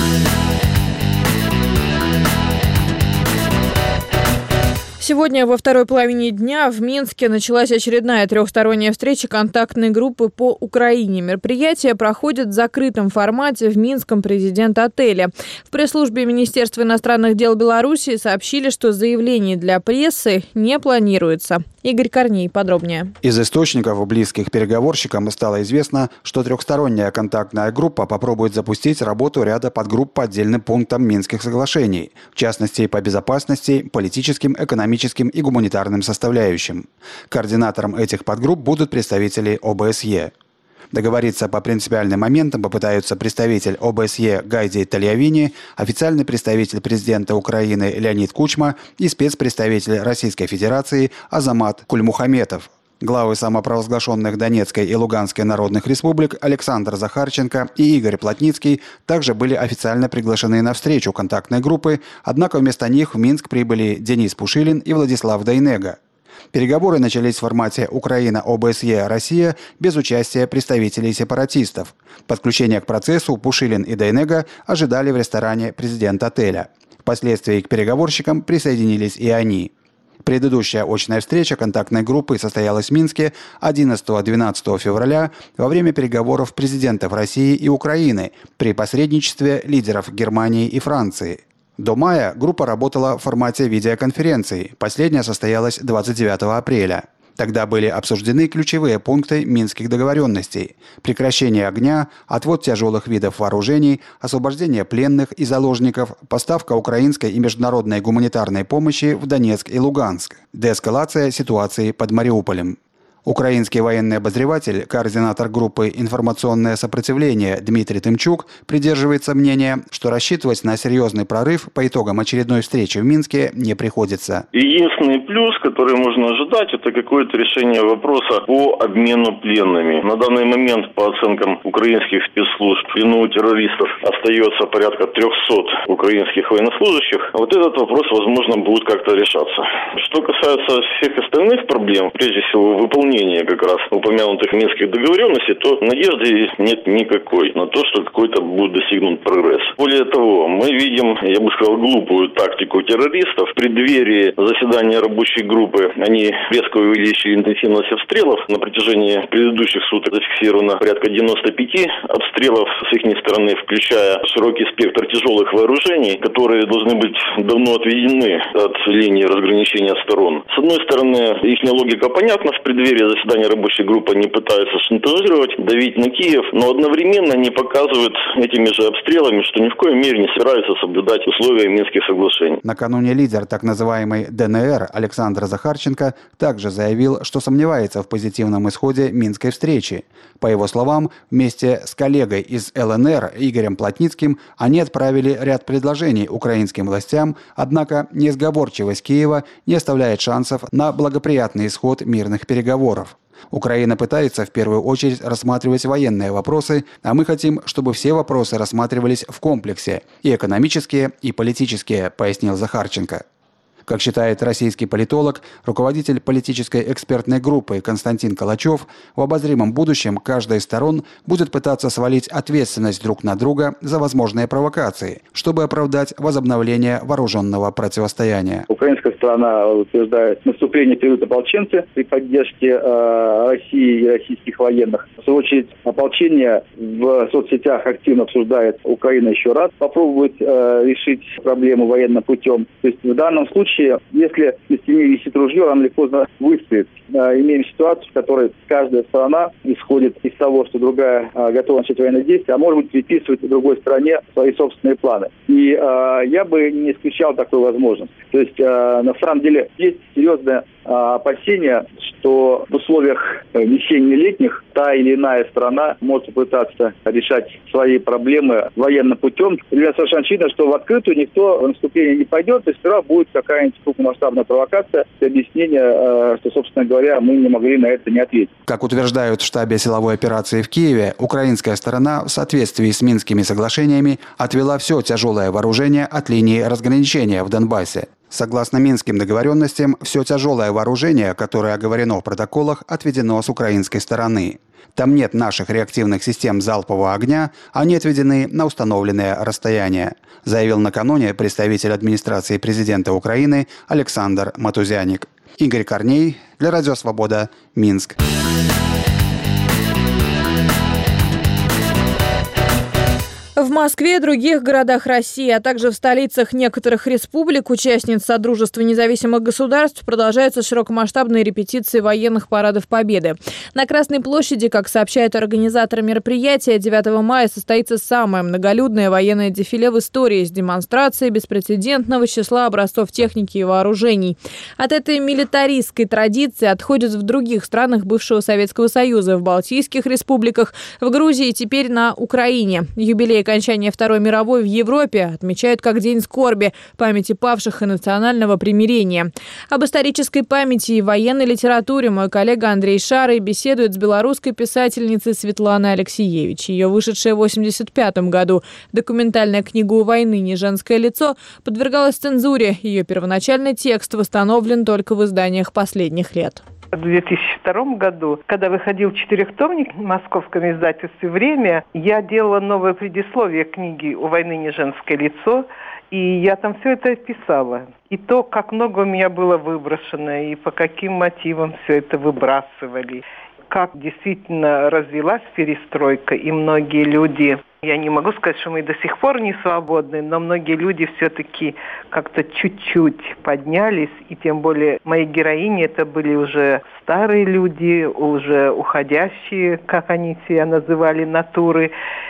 Сегодня во второй половине дня в Минске началась очередная трехсторонняя встреча контактной группы по Украине. Мероприятие проходит в закрытом формате в Минском президент-отеле. В пресс-службе Министерства иностранных дел Беларуси сообщили, что заявлений для прессы не планируется. Игорь Корней подробнее. Из источников, близких переговорщикам, стало известно, что трехсторонняя контактная группа попробует запустить работу ряда подгрупп по отдельным пунктам Минских соглашений, в частности по безопасности, политическим, экономическим и гуманитарным составляющим. Координатором этих подгрупп будут представители ОБСЕ. Договориться по принципиальным моментам попытаются представитель ОБСЕ Гайди Тальявини, официальный представитель президента Украины Леонид Кучма и спецпредставитель Российской Федерации Азамат Кульмухаметов. Главы самопровозглашенных Донецкой и Луганской народных республик Александр Захарченко и Игорь Плотницкий также были официально приглашены на встречу контактной группы, однако вместо них в Минск прибыли Денис Пушилин и Владислав Дейнега. Переговоры начались в формате Украина-ОБСЕ-Россия без участия представителей сепаратистов. Подключение к процессу Пушилин и Дейнега ожидали в ресторане президент-отеля. Впоследствии к переговорщикам присоединились и они. Предыдущая очная встреча контактной группы состоялась в Минске 11-12 февраля во время переговоров президентов России и Украины при посредничестве лидеров Германии и Франции. До мая группа работала в формате видеоконференции. Последняя состоялась 29 апреля. Тогда были обсуждены ключевые пункты минских договоренностей: прекращение огня, отвод тяжелых видов вооружений, освобождение пленных и заложников, поставка украинской и международной гуманитарной помощи в Донецк и Луганск, деэскалация ситуации под Мариуполем. Украинский военный обозреватель, координатор группы «Информационное сопротивление» Дмитрий Тымчук придерживается мнения, что рассчитывать на серьезный прорыв по итогам очередной встречи в Минске не приходится. Единственный плюс, который можно ожидать, это какое-то решение вопроса по обмену пленными. На данный момент, по оценкам украинских спецслужб, в плену у террористов остается порядка 300 украинских военнослужащих. Вот этот вопрос, возможно, будет как-то решаться. Что касается всех остальных проблем, прежде всего выполнения как раз упомянутых минских договоренностей, то надежды нет никакой на то, что какой-то будет достигнут прогресс. Более того, мы видим, я бы сказал, глупую тактику террористов. В преддверии заседания рабочей группы они резко увеличили интенсивность обстрелов. На протяжении предыдущих суток зафиксировано порядка 95 обстрелов с их стороны, включая широкий спектр тяжелых вооружений, которые должны быть давно отведены от линии разграничения сторон. С одной стороны, их логика понятна. В преддверии заседания рабочей группы они пытаются шантажировать, давить на Киев, но одновременно они показывают этими же обстрелами, что ни в коей мере не собираются соблюдать условия Минских соглашений. Накануне лидер так называемой ДНР Александр Захарченко также заявил, что сомневается в позитивном исходе Минской встречи. По его словам, вместе с коллегами коллегой из ЛНР Игорем Плотницким они отправили ряд предложений украинским властям, однако несговорчивость Киева не оставляет шансов на благоприятный исход мирных переговоров. Украина пытается в первую очередь рассматривать военные вопросы, а мы хотим, чтобы все вопросы рассматривались в комплексе – и экономические, и политические, пояснил Захарченко. Как считает российский политолог, руководитель политической экспертной группы Константин Калачев, в обозримом будущем каждая из сторон будет пытаться свалить ответственность друг на друга за возможные провокации, чтобы оправдать возобновление вооруженного противостояния. Украинская сторона утверждает, наступление период ополченцы при поддержке России и российских военных. В свою очередь, ополчение в соцсетях активно обсуждает Украина еще раз, попробовать решить проблему военным путем. То есть в данном случае, если на стене висит ружье, рано или поздно выстрелит. Имеем ситуацию, в которой каждая сторона исходит из того, что другая готова начать военные действия, а может быть приписывать другой стороне свои собственные планы. И я бы не исключал такую возможность. То есть на самом деле есть серьезное опасение, что в условиях весенне-летних та или иная страна может попытаться решать свои проблемы военным путем. Для совершенно очевидно, что в открытую никто в наступление не пойдет, и сперва будет какая-нибудь крупномасштабная провокация с объяснением, что, собственно говоря, мы не могли на это не ответить. Как утверждают в штабе силовой операции в Киеве, украинская сторона в соответствии с Минскими соглашениями отвела все тяжелое вооружение от линии разграничения в Донбассе. Согласно Минским договоренностям, все тяжелое вооружение, которое оговорено в протоколах, отведено с украинской стороны. Там нет наших реактивных систем залпового огня, они отведены на установленное расстояние, заявил накануне представитель администрации президента Украины Александр Матузяник. Игорь Корней для Радио Свобода, Минск. В Москве и других городах России, а также в столицах некоторых республик, участниц Содружества независимых государств, продолжаются широкомасштабные репетиции военных парадов Победы. На Красной площади, как сообщают организаторы мероприятия, 9 мая состоится самое многолюдное военное дефиле в истории с демонстрацией беспрецедентного числа образцов техники и вооружений. От этой милитаристской традиции отходят в других странах бывшего Советского Союза, в Балтийских республиках, в Грузии и теперь на Украине. Юбилей окончания Второй мировой в Европе отмечают как День скорби, памяти павших и национального примирения. Об исторической памяти и военной литературе мой коллега Андрей Шарый беседует с белорусской писательницей Светланой Алексеевич. Ее вышедшая в 1985 году документальная книга «У войны не женское лицо» подвергалась цензуре. Ее первоначальный текст восстановлен только в изданиях последних лет. В 2002 году, когда выходил четырехтомник в московском издательстве «Время», я делала новое предисловие книги «У войны не женское лицо», и я там все это писала. И то, как много у меня было выброшено, и по каким мотивам все это выбрасывали. Как действительно развилась перестройка, и многие люди... Я не могу сказать, что мы до сих пор не свободны, но многие люди все-таки как-то чуть-чуть поднялись, и тем более мои героини это были уже старые люди, уже уходящие, как они себя называли, натуры,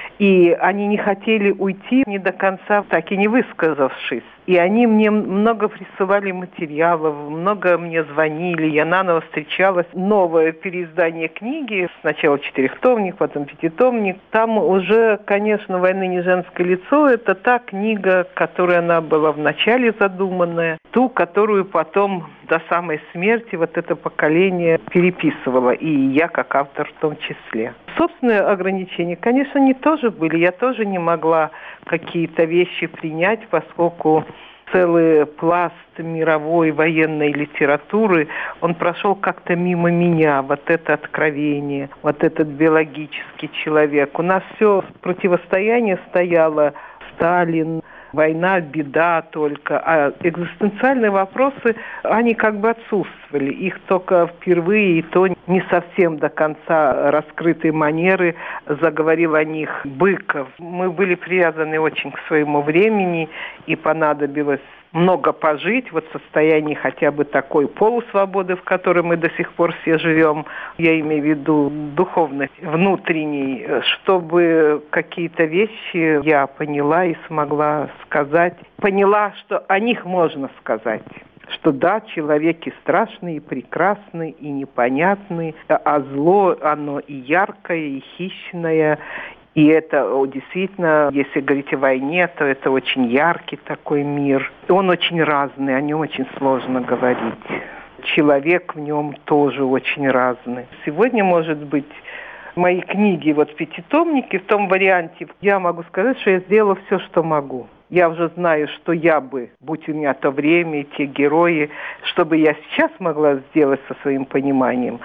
и они не хотели уйти не до конца, так и не высказавшись. И они мне много присылали материалов, много мне звонили, я наново встречалась. Новое переиздание книги, сначала четырехтомник, потом пятитомник. Там уже, конечно, «Войны не женское лицо» — это та книга, которая она была вначале задуманная, ту, которую потом до самой смерти вот это поколение переписывало, и я как автор в том числе. Собственные ограничения, конечно, они тоже были. Я тоже не могла какие-то вещи принять, поскольку целый пласт мировой военной литературы, он прошел как-то мимо меня. Вот это откровение, вот этот биологический человек. У нас все противостояние стояло: Сталин, война, беда только. А экзистенциальные вопросы, они как бы отсутствовали. Их только впервые, и то не совсем до конца раскрытой манеры заговорил о них Быков. Мы были привязаны очень к своему времени, и понадобилось много пожить, вот в состоянии хотя бы такой полусвободы, в которой мы до сих пор все живем, я имею в виду духовной, внутренней, чтобы какие-то вещи я поняла и смогла сказать. Поняла, что о них можно сказать. Что да, человеки страшные, прекрасные и непонятные, а зло, оно и яркое, и хищное, И это действительно, если говорить о войне, то это очень яркий такой мир. Он очень разный, о нем очень сложно говорить. Человек в нем тоже очень разный. Сегодня, может быть, мои книги, пятитомники, в том варианте, я могу сказать, что я сделала все, что могу. Я уже знаю, что я бы, будь у меня то время и те герои, что бы я сейчас могла сделать со своим пониманием.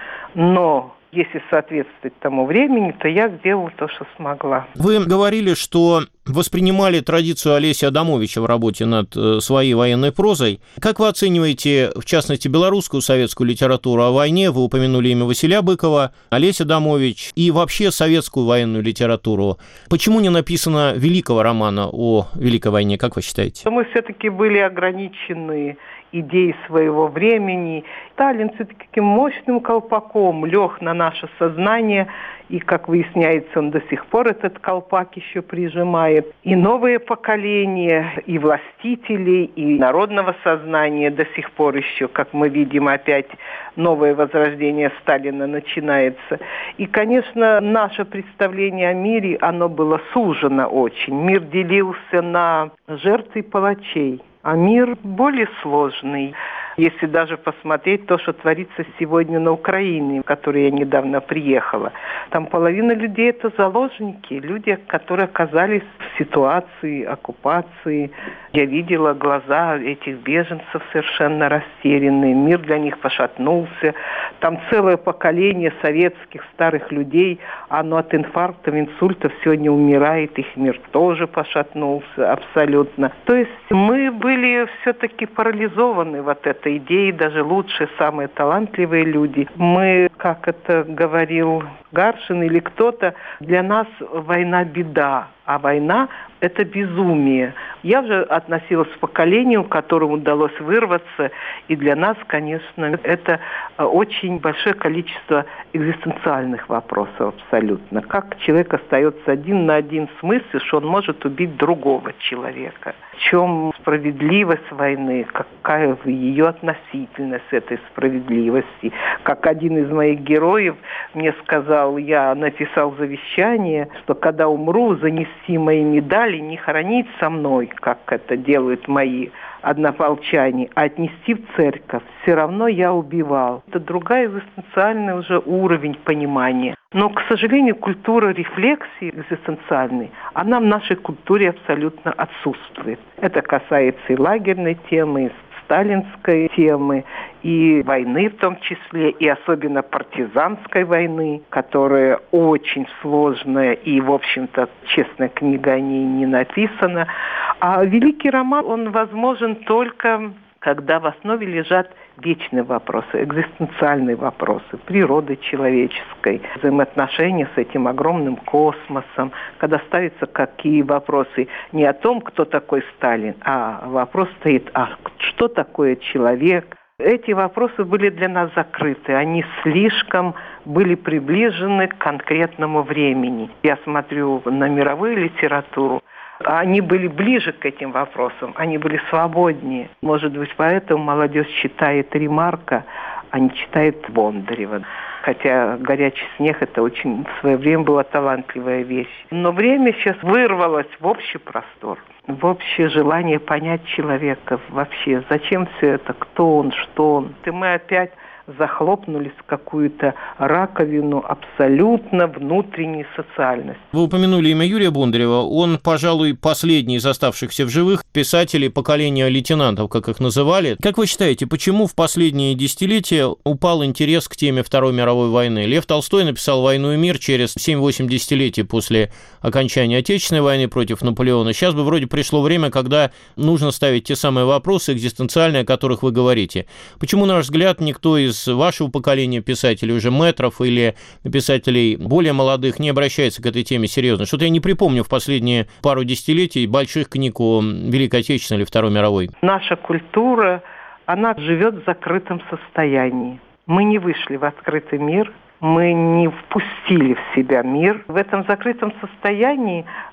Но если соответствовать тому времени, то я сделала то, что смогла. Вы говорили, что воспринимали традицию Олеся Адамовича в работе над своей военной прозой. Как вы оцениваете, в частности, белорусскую советскую литературу о войне? Вы упомянули имя Василия Быкова, Олесь Адамович и вообще советскую военную литературу. Почему не написано великого романа о Великой войне, как вы считаете? Мы все-таки были ограничены идей своего времени. Сталин все-таки таким мощным колпаком лег на наше сознание, и, как выясняется, он до сих пор этот колпак еще прижимает. И новые поколения, и властителей, и народного сознания до сих пор еще, как мы видим, опять новое возрождение Сталина начинается. И, конечно, наше представление о мире, оно было сужено очень. Мир делился на жертв и палачей. А мир более сложный. Если даже посмотреть то, что творится сегодня на Украине, в которой я недавно приехала, там половина людей – это заложники, люди, которые оказались в ситуации оккупации. Я видела глаза этих беженцев совершенно растерянные, мир для них пошатнулся. Там целое поколение советских старых людей, оно от инфарктов, инсультов сегодня умирает, их мир тоже пошатнулся абсолютно. То есть мы были все-таки парализованы этой идеей, даже лучшие, самые талантливые люди. Мы, как это говорил Гаршин или кто-то, для нас война – беда, а война – это безумие. Я уже относилась к поколению, которому удалось вырваться, и для нас, конечно, это очень большое количество экзистенциальных вопросов абсолютно. Как человек остается один на один с мыслью, что он может убить другого человека. В чем справедливость войны, какая ее относительность этой справедливости. Как один из моих героев мне сказал, я написал завещание, что когда умру, занести мои медали, не хоронить со мной, как это делают мои однополчане, а отнести в церковь. Все равно я убивал. Это другой экзистенциальный уже уровень понимания. Но, к сожалению, культура рефлексии экзистенциальной, она в нашей культуре абсолютно отсутствует. Это касается и лагерной темы, и сталинской темы, и войны в том числе, и особенно партизанской войны, которая очень сложная, и, в общем-то, честная книга о ней не написана. А великий роман, он возможен только, когда в основе лежат вечные вопросы, экзистенциальные вопросы природы человеческой, взаимоотношения с этим огромным космосом, когда ставятся какие вопросы не о том, кто такой Сталин, а вопрос стоит, а что такое человек. Эти вопросы были для нас закрыты, они слишком были приближены к конкретному времени. Я смотрю на мировую литературу, они были ближе к этим вопросам, они были свободнее. Может быть, поэтому молодежь читает Ремарка, а не читает Бондарева. Хотя «Горячий снег» – это очень в свое время была талантливая вещь. Но время сейчас вырвалось в общий простор, в общее желание понять человека вообще. Зачем все это, кто он, что он. И мы опять захлопнулись в какую-то раковину абсолютно внутренней социальности. Вы упомянули имя Юрия Бондарева. Он, пожалуй, последний из оставшихся в живых писателей поколения лейтенантов, как их называли. Как вы считаете, почему в последние десятилетия упал интерес к теме Второй мировой войны? Лев Толстой написал «Войну и мир» через 7-8 десятилетий после окончания Отечественной войны против Наполеона. Сейчас бы вроде пришло время, когда нужно ставить те самые вопросы экзистенциальные, о которых вы говорите. Почему, на ваш взгляд, никто из вашего поколения писателей, уже мэтров или писателей более молодых, не обращается к этой теме серьезно? Что-то я не припомню в последние пару десятилетий больших книг о Великой Отечественной или Второй мировой. Наша культура, она живет в закрытом состоянии. Мы не вышли в открытый мир, мы не впустили в себя мир. В этом закрытом состоянии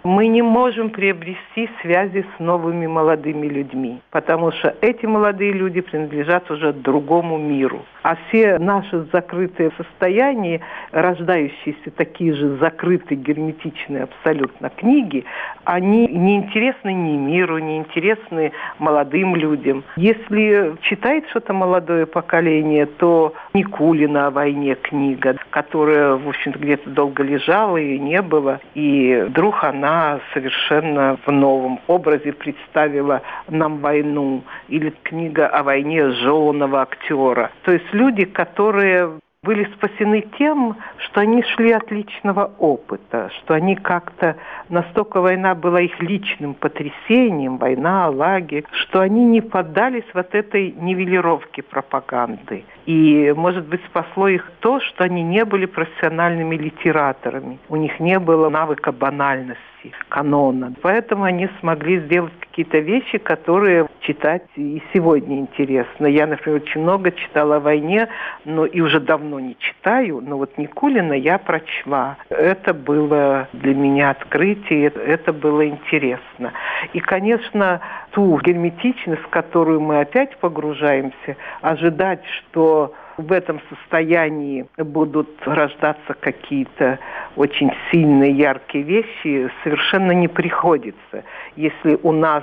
Мы не можем приобрести связи с новыми молодыми людьми, потому что эти молодые люди принадлежат уже другому миру. А все наши закрытые состояния, рождающиеся такие же закрытые, герметичные абсолютно книги, они не интересны ни миру, не интересны молодым людям. Если читает что-то молодое поколение, то Никулина о войне книга, которая, в общем-то, где-то долго лежала и не было, и вдруг она совершенно в новом образе представила нам войну. Или книга о войне жженого актера. То есть люди, которые были спасены тем, что они шли от личного опыта, что они как-то, настолько война была их личным потрясением, война, лагерь, что они не поддались вот этой нивелировке пропаганды. И, может быть, спасло их то, что они не были профессиональными литераторами. У них не было навыка банальности, канона. Поэтому они смогли сделать какие-то вещи, которые читать и сегодня интересно. Я, например, очень много читала о войне, но и уже давно не читаю, но вот Никулина я прочла. Это было для меня открытие, это было интересно. И, конечно, ту герметичность, в которую мы опять погружаемся, ожидать, что в этом состоянии будут рождаться какие-то очень сильные, яркие вещи, совершенно не приходится. Если у нас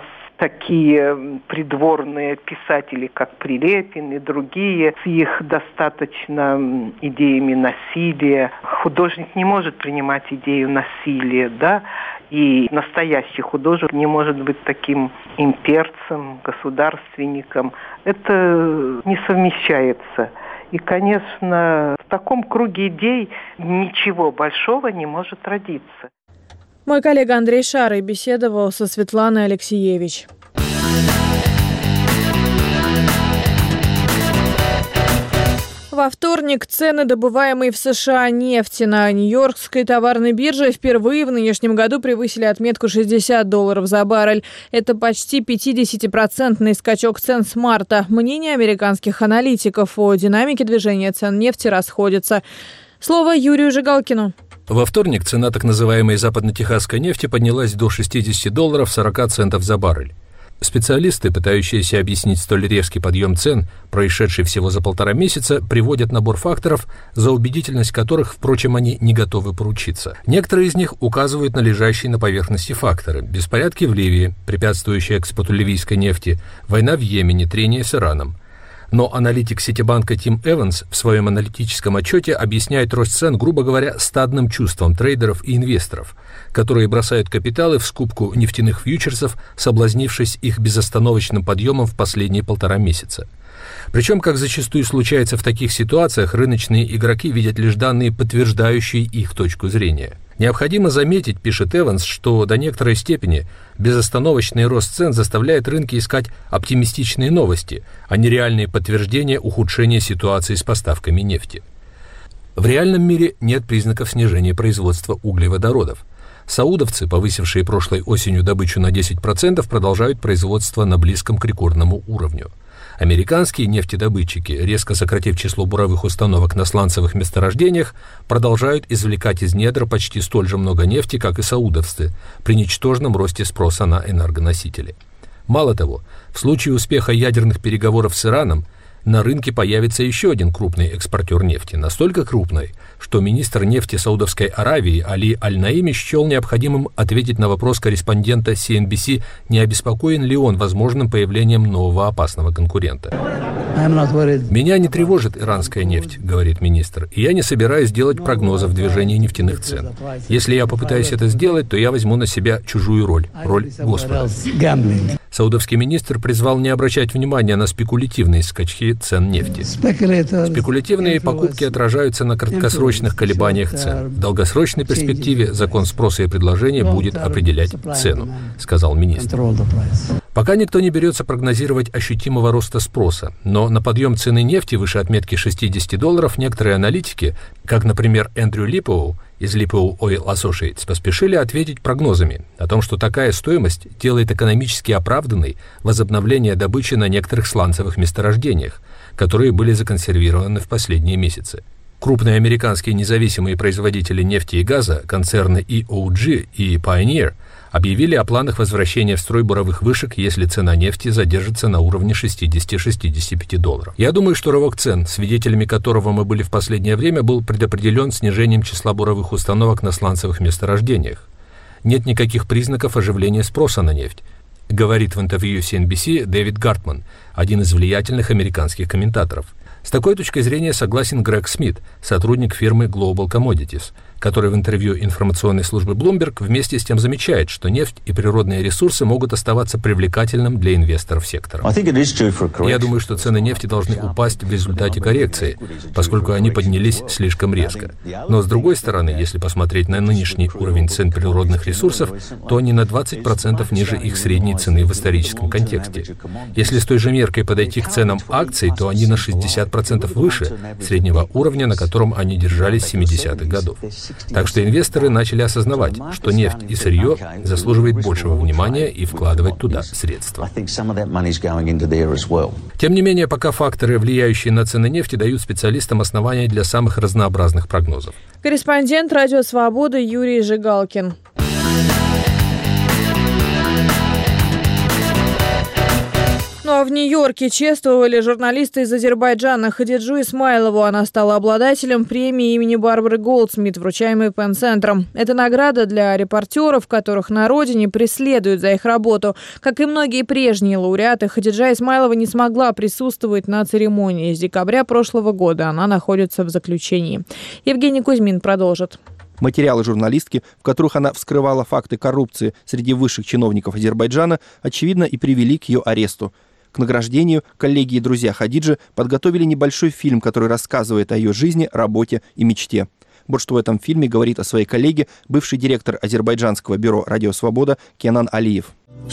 такие придворные писатели, как Прилепин и другие, с их достаточно идеями насилия, художник не может принимать идею насилия, да, и настоящий художник не может быть таким имперцем, государственником. Это не совмещается. И, конечно, в таком круге идей ничего большого не может родиться. Мой коллега Андрей Шарый беседовал со Светланой Алексеевич. Во вторник цены, добываемой в США нефти на Нью-Йоркской товарной бирже, впервые в нынешнем году превысили отметку $60 за баррель. Это почти 50% скачок цен с марта. Мнения американских аналитиков о динамике движения цен нефти расходятся. Слово Юрию Жигалкину. Во вторник цена так называемой западно-техасской нефти поднялась до $60.40 за баррель. Специалисты, пытающиеся объяснить столь резкий подъем цен, происшедший всего за 1,5 месяца, приводят набор факторов, за убедительность которых, впрочем, они не готовы поручиться. Некоторые из них указывают на лежащие на поверхности факторы: беспорядки в Ливии, препятствующие экспорту ливийской нефти, война в Йемене, трение с Ираном. Но аналитик Ситибанка Тим Эванс в своем аналитическом отчете объясняет рост цен, грубо говоря, стадным чувством трейдеров и инвесторов, которые бросают капиталы в скупку нефтяных фьючерсов, соблазнившись их безостановочным подъемом в последние 1,5 месяца. Причем, как зачастую случается в таких ситуациях, рыночные игроки видят лишь данные, подтверждающие их точку зрения. Необходимо заметить, пишет Эванс, что до некоторой степени безостановочный рост цен заставляет рынки искать оптимистичные новости, а не реальные подтверждения ухудшения ситуации с поставками нефти. В реальном мире нет признаков снижения производства углеводородов. Саудовцы, повысившие прошлой осенью добычу на 10%, продолжают производство на близком к рекордному уровню. Американские нефтедобытчики, резко сократив число буровых установок на сланцевых месторождениях, продолжают извлекать из недр почти столь же много нефти, как и саудовцы, при ничтожном росте спроса на энергоносители. Мало того, в случае успеха ядерных переговоров с Ираном, на рынке появится еще один крупный экспортер нефти, настолько крупный, что министр нефти Саудовской Аравии Али Аль-Наими счел необходимым ответить на вопрос корреспондента CNBC, не обеспокоен ли он возможным появлением нового опасного конкурента. «Меня не тревожит иранская нефть», — говорит министр, «и я не собираюсь делать прогнозов движения нефтяных цен. Если я попытаюсь это сделать, то я возьму на себя чужую роль Господа». Саудовский министр призвал не обращать внимания на спекулятивные скачки цен нефти. Спекулятивные покупки отражаются на краткосрочных колебаниях цен. В долгосрочной перспективе закон спроса и предложения будет определять цену, сказал министр. Пока никто не берется прогнозировать ощутимого роста спроса, но на подъем цены нефти выше отметки $60 некоторые аналитики, как, например, Эндрю Липоу из Lippow Oil Associates, поспешили ответить прогнозами о том, что такая стоимость делает экономически оправданной возобновление добычи на некоторых сланцевых месторождениях, которые были законсервированы в последние месяцы. Крупные американские независимые производители нефти и газа, концерны EOG и Pioneer, объявили о планах возвращения в строй буровых вышек, если цена нефти задержится на уровне $60-65. Я думаю, что рывок цен, свидетелями которого мы были в последнее время, был предопределен снижением числа буровых установок на сланцевых месторождениях. Нет никаких признаков оживления спроса на нефть, говорит в интервью CNBC Дэвид Гартман, один из влиятельных американских комментаторов. С такой точкой зрения согласен Грег Смит, сотрудник фирмы Global Commodities, который в интервью информационной службы Bloomberg вместе с тем замечает, что нефть и природные ресурсы могут оставаться привлекательным для инвесторов сектора. Я думаю, что цены нефти должны упасть в результате коррекции, поскольку они поднялись слишком резко. Но с другой стороны, если посмотреть на нынешний уровень цен природных ресурсов, то они на 20% ниже их средней цены в историческом контексте. Если с той же меркой подойти к ценам акций, то они на 60% выше среднего уровня, на котором они держались с 70-х годов. Так что инвесторы начали осознавать, что нефть и сырье заслуживают большего внимания и вкладывать туда средства. Тем не менее, пока факторы, влияющие на цены нефти, дают специалистам основания для самых разнообразных прогнозов. Корреспондент «Радио Свобода» Юрий Жигалкин. Ну а в Нью-Йорке чествовали журналиста из Азербайджана Хадиджу Исмайлову. Она стала обладателем премии имени Барбары Голдсмит, вручаемой Пен-центром. Это награда для репортеров, которых на родине преследуют за их работу. Как и многие прежние лауреаты, Хадиджа Исмайлова не смогла присутствовать на церемонии. С декабря прошлого года она находится в заключении. Евгений Кузьмин продолжит. Материалы журналистки, в которых она вскрывала факты коррупции среди высших чиновников Азербайджана, очевидно, и привели к ее аресту. К награждению коллеги и друзья Хадиджи подготовили небольшой фильм, который рассказывает о ее жизни, работе и мечте. Вот что в этом фильме говорит о своей коллеге бывший директор азербайджанского бюро «Радио Свобода» Кенан Алиев.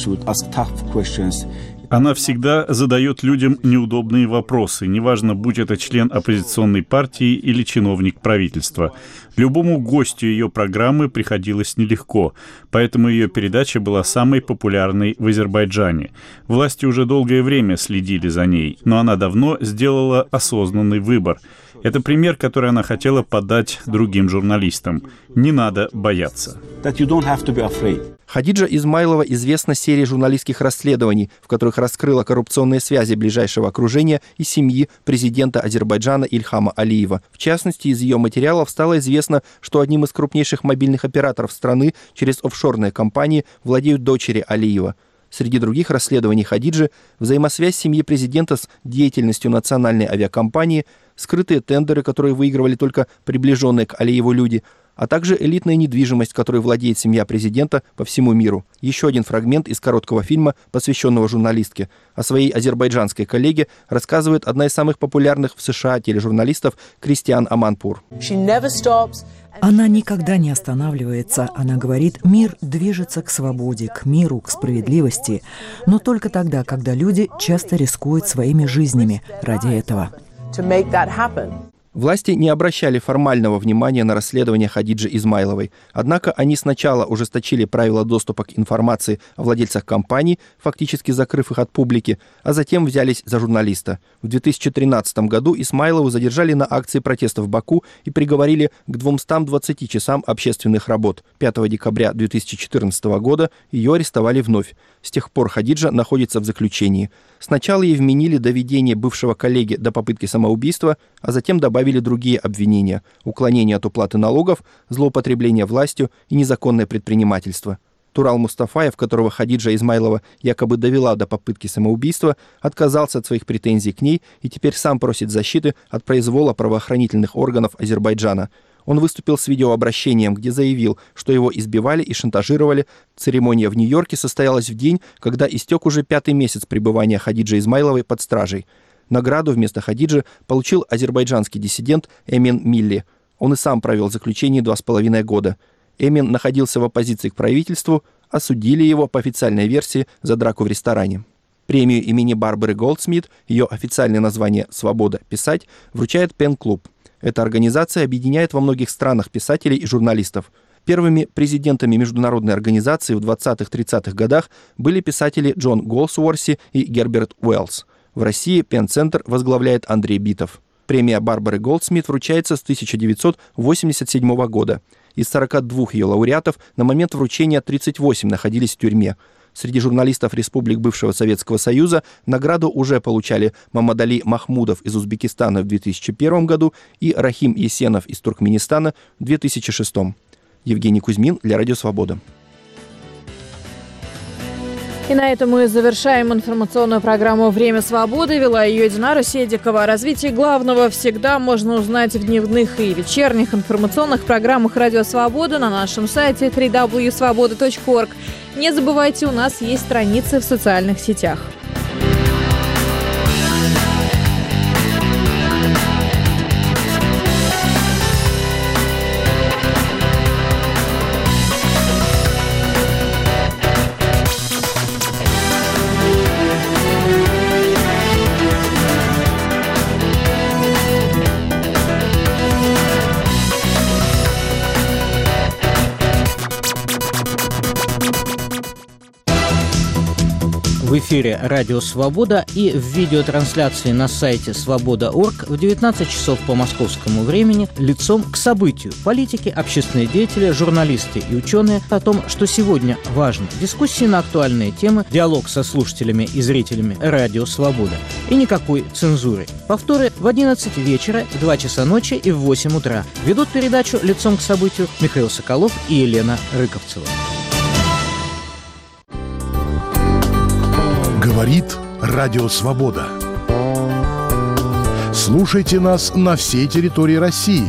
Она всегда задает людям неудобные вопросы, неважно, будь это член оппозиционной партии или чиновник правительства. Любому гостю ее программы приходилось нелегко, поэтому ее передача была самой популярной в Азербайджане. Власти уже долгое время следили за ней, но она давно сделала осознанный выбор. Это пример, который она хотела подать другим журналистам. Не надо бояться. Хадиджа Исмайлова известна серией журналистских расследований, в которых раскрыла коррупционные связи ближайшего окружения и семьи президента Азербайджана Ильхама Алиева. В частности, из ее материалов стало известно, что одним из крупнейших мобильных операторов страны через офшорные компании владеют дочери Алиева. Среди других расследований Хадиджи – взаимосвязь семьи президента с деятельностью национальной авиакомпании, скрытые тендеры, которые выигрывали только приближенные к Алиеву люди, а также элитная недвижимость, которой владеет семья президента по всему миру. Еще один фрагмент из короткого фильма, посвященного журналистке. О своей азербайджанской коллеге рассказывает одна из самых популярных в США тележурналистов Кристиан Аманпур. Она никогда не останавливается. Она говорит, мир движется к свободе, к миру, к справедливости, но только тогда, когда люди часто рискуют своими жизнями ради этого. Власти не обращали формального внимания на расследование Хадиджи Исмайловой. Однако они сначала ужесточили правила доступа к информации о владельцах компаний, фактически закрыв их от публики, а затем взялись за журналиста. В 2013 году Исмайлову задержали на акции протеста в Баку и приговорили к 220 часам общественных работ. 5 декабря 2014 года ее арестовали вновь. С тех пор Хадиджа находится в заключении. Сначала ей вменили доведение бывшего коллеги до попытки самоубийства, а затем добавили другие обвинения – уклонение от уплаты налогов, злоупотребление властью и незаконное предпринимательство. Турал Мустафаев, которого Хадиджа Исмайлова якобы довела до попытки самоубийства, отказался от своих претензий к ней и теперь сам просит защиты от произвола правоохранительных органов Азербайджана. Он выступил с видеообращением, где заявил, что его избивали и шантажировали. Церемония в Нью-Йорке состоялась в день, когда истек уже 5-й месяц пребывания Хадиджи Исмайловой под стражей. Награду вместо Хадиджи получил азербайджанский диссидент Эмин Милли. Он и сам провел заключение 2,5 года. Эмин находился в оппозиции к правительству, осудили его по официальной версии за драку в ресторане. Премию имени Барбары Голдсмит, ее официальное название «Свобода писать», вручает Пен-клуб. Эта организация объединяет во многих странах писателей и журналистов. Первыми президентами международной организации в 20-30-х годах были писатели Джон Голсуорси и Герберт Уэллс. В России Пен-центр возглавляет Андрей Битов. Премия Барбары Голдсмит вручается с 1987 года. Из 42 ее лауреатов на момент вручения 38 находились в тюрьме. Среди журналистов республик бывшего Советского Союза награду уже получали Мамадали Махмудов из Узбекистана в 2001 году и Рахим Есенов из Туркменистана в 2006. Евгений Кузьмин для Радио Свобода. И на этом мы завершаем информационную программу «Время свободы». Вела ее Динара Седикова. О развитии главного всегда можно узнать в дневных и вечерних информационных программах «Радио Свобода» на нашем сайте www.svoboda.org. Не забывайте, у нас есть страницы в социальных сетях. В эфире «Радио Свобода» и в видеотрансляции на сайте «Свобода.орг» в 19 часов по московскому времени «Лицом к событию». Политики, общественные деятели, журналисты и ученые о том, что сегодня важно. Дискуссии на актуальные темы, диалог со слушателями и зрителями «Радио Свобода». И никакой цензуры. Повторы в 11 вечера, в 2 часа ночи и в 8 утра. Ведут передачу «Лицом к событию» Михаил Соколов и Елена Рыковцева. Говорит Радио Свобода. Слушайте нас на всей территории России.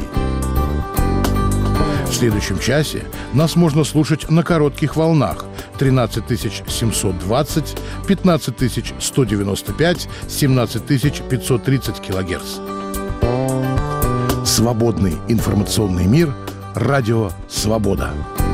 В следующем часе нас можно слушать на коротких волнах 13 720, 15 195, 17 530 килогерц. Свободный информационный мир. Радио Свобода.